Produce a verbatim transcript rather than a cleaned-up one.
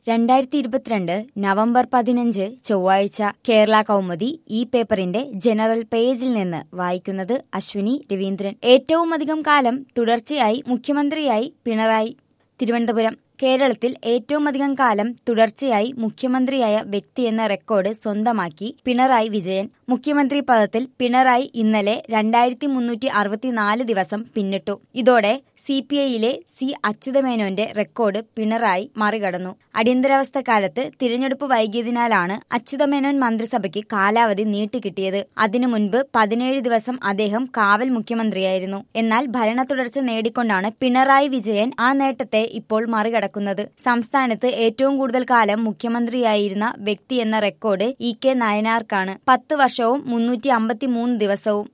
രണ്ടായിരത്തി ഇരുപത്തിരണ്ട് നവംബർ പതിനഞ്ച് ചൊവ്വാഴ്ച കേരള കൗമുദി ഈ പേപ്പറിന്റെ ജനറൽ പേജിൽ നിന്ന് വായിക്കുന്നത് അശ്വിനി രവീന്ദ്രൻ. ഏറ്റവുമധികം കാലം തുടർച്ചയായി മുഖ്യമന്ത്രിയായി പിണറായി. തിരുവനന്തപുരം. കേരളത്തിൽ ഏറ്റവുമധികം കാലം തുടർച്ചയായി മുഖ്യമന്ത്രിയായ വ്യക്തിയെന്ന റെക്കോർഡ് സ്വന്തമാക്കി പിണറായി വിജയൻ. മുഖ്യമന്ത്രി പദത്തിൽ പിണറായി ഇന്നലെ രണ്ടായിരത്തി മുന്നൂറ്റി അറുപത്തിനാല് ദിവസം പിന്നിട്ടു. ഇതോടെ സി പി ഐയിലെ സി അച്യുതമേനോന്റെ റെക്കോർഡ് പിണറായി മറികടന്നു. അടിയന്തരാവസ്ഥക്കാലത്ത് തിരഞ്ഞെടുപ്പ് വൈകിയതിനാലാണ് അച്യുതമേനോൻ മന്ത്രിസഭയ്ക്ക് കാലാവധി നീട്ടിക്കിട്ടിയത്. അതിനു മുൻപ് പതിനേഴ് ദിവസം അദ്ദേഹം കാവൽ മുഖ്യമന്ത്രിയായിരുന്നു. എന്നാൽ ഭരണ തുടർച്ച നേടിക്കൊണ്ടാണ് പിണറായി വിജയൻ ആ നേട്ടത്തെ ഇപ്പോൾ മറികടക്കുന്നത്. സംസ്ഥാനത്ത് ഏറ്റവും കൂടുതൽ കാലം മുഖ്യമന്ത്രിയായിരുന്ന വ്യക്തി എന്ന റെക്കോർഡ് ഇ കെ നയനാർക്കാണ്. പത്ത് വർഷവും മുന്നൂറ്റി അമ്പത്തി മൂന്ന് ദിവസവും.